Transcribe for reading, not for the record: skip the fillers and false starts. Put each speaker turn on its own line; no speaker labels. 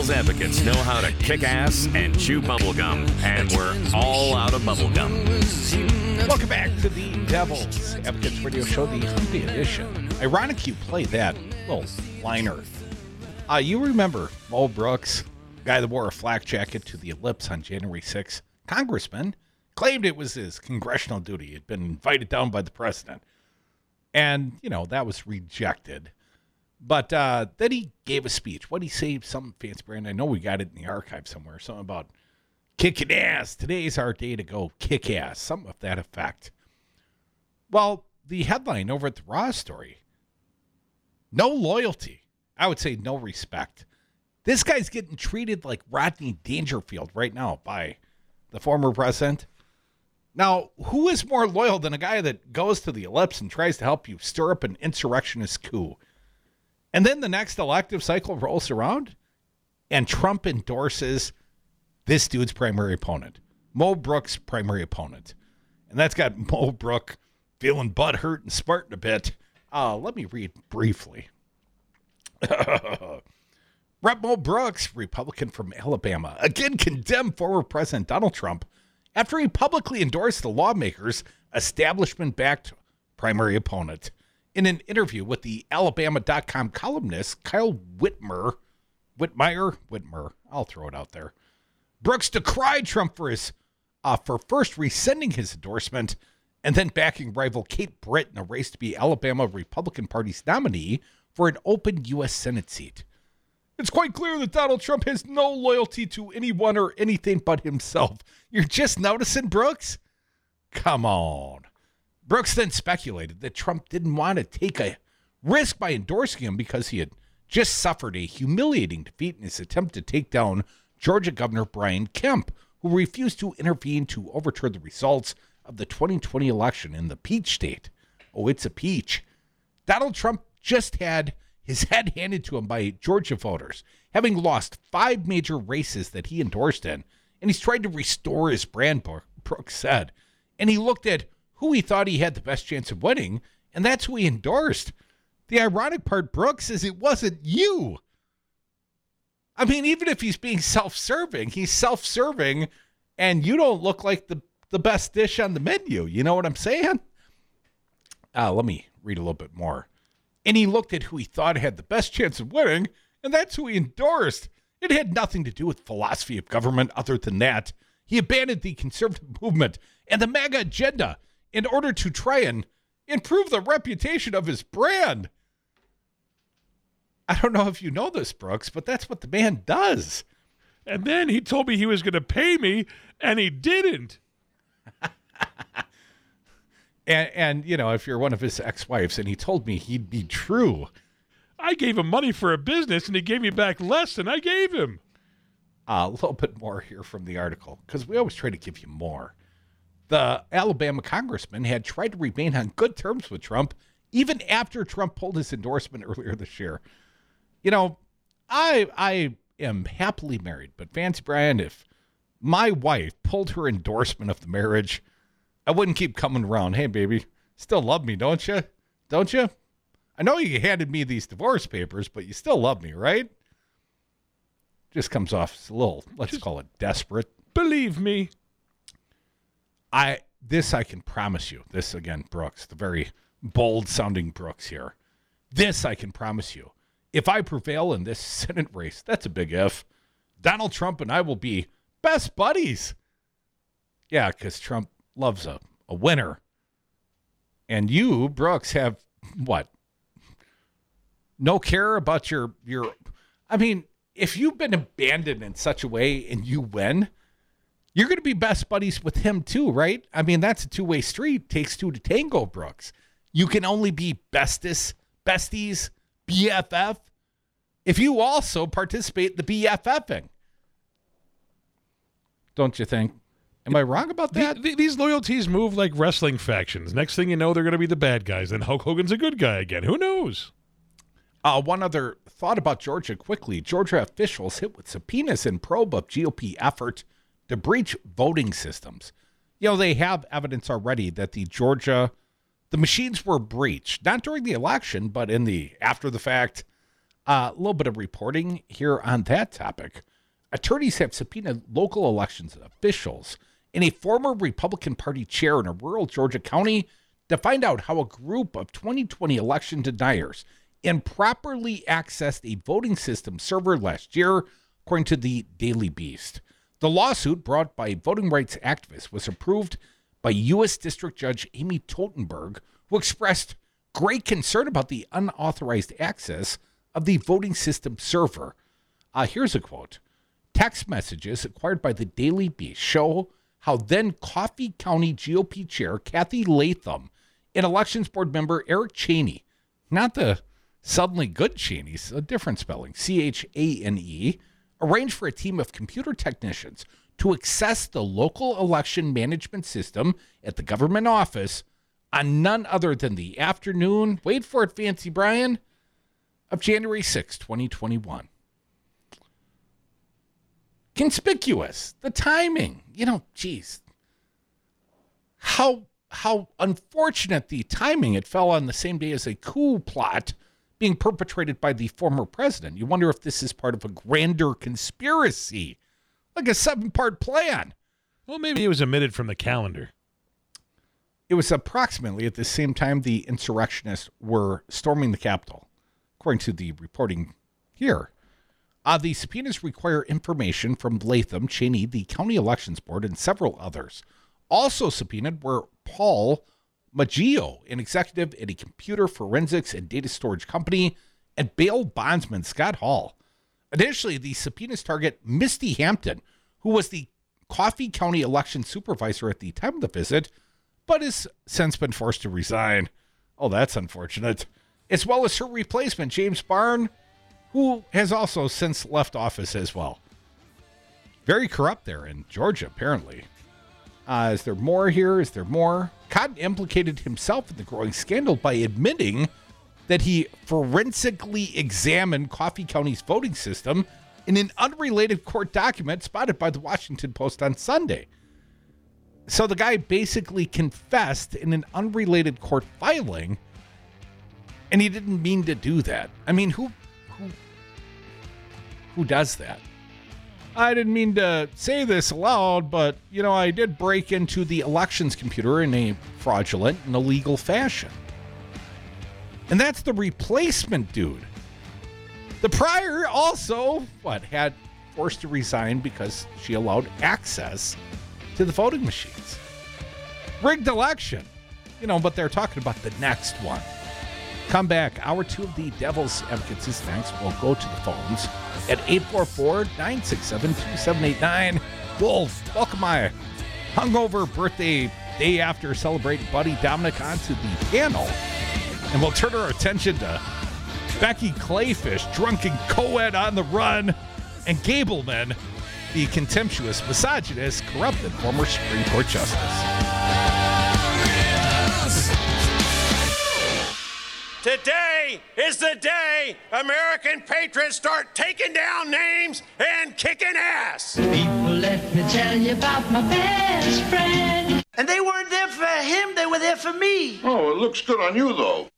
Devil's advocates know how to kick ass and chew bubblegum, and we're all out of bubblegum.
Welcome back to the Devil's Advocates Radio Show, the Humvee edition. Ironic you play that little liner. You remember Mo Brooks, guy that wore a flak jacket to the Ellipse on January 6th, congressman, claimed it was his congressional duty. He'd been invited down by the president. And, that was rejected. But then he gave a speech. What did he say? Something fancy brand. I know we got it in the archive somewhere. Something about kicking ass. Today's our day to go kick ass. Something of that effect. Well, the headline over at the Raw story, no loyalty. I would say no respect. This guy's getting treated like Rodney Dangerfield right now by the former president. Now, who is more loyal than a guy that goes to the Ellipse and tries to help you stir up an insurrectionist coup? And then the next elective cycle rolls around and Trump endorses this dude's primary opponent, Mo Brooks' primary opponent. And that's got Mo Brooks feeling butthurt and smarting a bit. Let me read briefly. Rep. Mo Brooks, Republican from Alabama, again condemned former President Donald Trump after he publicly endorsed the lawmaker's establishment-backed primary opponent. In an interview with the Alabama.com columnist Kyle Whitmer, I'll throw it out there. Brooks decried Trump for first rescinding his endorsement and then backing rival Kate Britt in a race to be Alabama Republican Party's nominee for an open U.S. Senate seat. It's quite clear that Donald Trump has no loyalty to anyone or anything but himself. You're just noticing, Brooks? Come on. Brooks then speculated that Trump didn't want to take a risk by endorsing him because he had just suffered a humiliating defeat in his attempt to take down Georgia Governor Brian Kemp, who refused to intervene to overturn the results of the 2020 election in the Peach State. Oh, it's a peach. Donald Trump just had his head handed to him by Georgia voters, having lost 5 major races that he endorsed in, and he's tried to restore his brand, Brooks said. And he looked at who he thought he had the best chance of winning, and that's who he endorsed. The ironic part, Brooks, is it wasn't you. I mean, even if he's being self-serving, he's self-serving, and you don't look like the best dish on the menu. You know what I'm saying? Let me read a little bit more. And he looked at who he thought had the best chance of winning, and that's who he endorsed. It had nothing to do with philosophy of government other than that. He abandoned the conservative movement and the MAGA agenda in order to try and improve the reputation of his brand. I don't know if you know this, Brooks, but that's what the man does.
And then he told me he was going to pay me, and he didn't.
And if you're one of his ex-wives, and he told me he'd be true.
I gave him money for a business, and he gave me back less than I gave him.
A little bit more here from the article, because we always try to give you more. The Alabama congressman had tried to remain on good terms with Trump, even after Trump pulled his endorsement earlier this year. I am happily married, but Fancy Brian, if my wife pulled her endorsement of the marriage, I wouldn't keep coming around. Hey, baby, still love me, don't you? Don't you? I know you handed me these divorce papers, but you still love me, right? Just comes off as a little, let's call it desperate.
Believe me.
I can promise you. This, again, Brooks, the very bold-sounding Brooks here. This I can promise you. If I prevail in this Senate race, that's a big if, Donald Trump and I will be best buddies. Yeah, because Trump loves a winner. And you, Brooks, have what? No care about your I mean, if you've been abandoned in such a way and you win, you're going to be best buddies with him too, right? I mean, that's a two-way street. Takes two to tango, Brooks. You can only be besties, BFF, if you also participate in the BFFing. Don't you think? Am I wrong about that?
These loyalties move like wrestling factions. Next thing you know, they're going to be the bad guys. Then Hulk Hogan's a good guy again. Who knows?
One other thought about Georgia quickly. Georgia officials hit with subpoenas in probe of GOP effort to breach voting systems. They have evidence already that the machines were breached, not during the election, but in the after the fact A little bit of reporting here on that topic. Attorneys have subpoenaed local elections officials and a former Republican Party chair in a rural Georgia county to find out how a group of 2020 election deniers improperly accessed a voting system server last year, according to the Daily Beast. The lawsuit, brought by voting rights activists, was approved by U.S. District Judge Amy Totenberg, who expressed great concern about the unauthorized access of the voting system server. Here's a quote. Text messages acquired by the Daily Beast show how then Coffee County GOP Chair Kathy Latham and Elections Board member Eric Cheney, not the suddenly good Cheney's, a different spelling, Chane, arranged for a team of computer technicians to access the local election management system at the government office on none other than the afternoon, wait for it, Fancy Brian, of January 6, 2021. Conspicuous, the timing, geez. How unfortunate the timing. It fell on the same day as a coup plot being perpetrated by the former president. You wonder if this is part of a grander conspiracy, like a 7-part plan.
Well, maybe it was omitted from the calendar.
It was approximately at the same time the insurrectionists were storming the Capitol, according to the reporting here. The subpoenas require information from Latham, Cheney, the County Elections Board, and several others. Also subpoenaed were Paul Maggio, an executive at a computer forensics and data storage company, and bail bondsman Scott Hall. Additionally, the subpoenas target Misty Hampton, who was the Coffee County election supervisor at the time of the visit, but has since been forced to resign. Oh, that's unfortunate. As well as her replacement, James Barn, who has also since left office as well. Very corrupt there in Georgia, apparently. Is there more here? Is there more? Cotton implicated himself in the growing scandal by admitting that he forensically examined Coffee County's voting system in an unrelated court document spotted by the Washington Post on Sunday. So the guy basically confessed in an unrelated court filing, and he didn't mean to do that. I mean, who does that? I didn't mean to say this aloud, but, I did break into the elections computer in a fraudulent and illegal fashion. And that's the replacement dude. The prior also, had forced to resign because she allowed access to the voting machines. Rigged election. But they're talking about the next one. Come back. Hour 2 of the Devil's Advocates is next. We'll go to the phones at 844-967-2789. We'll welcome my hungover birthday day after celebrating buddy Dominic onto the panel. And we'll turn our attention to Becky Clayfish, drunken co-ed on the run, and Gableman, the contemptuous, misogynist, corrupted former Supreme Court justice.
Today is the day American patriots start taking down names and kicking ass.
People, let me tell you about my best friend.
And they weren't there for him, they were there for me.
Oh, it looks good on you, though.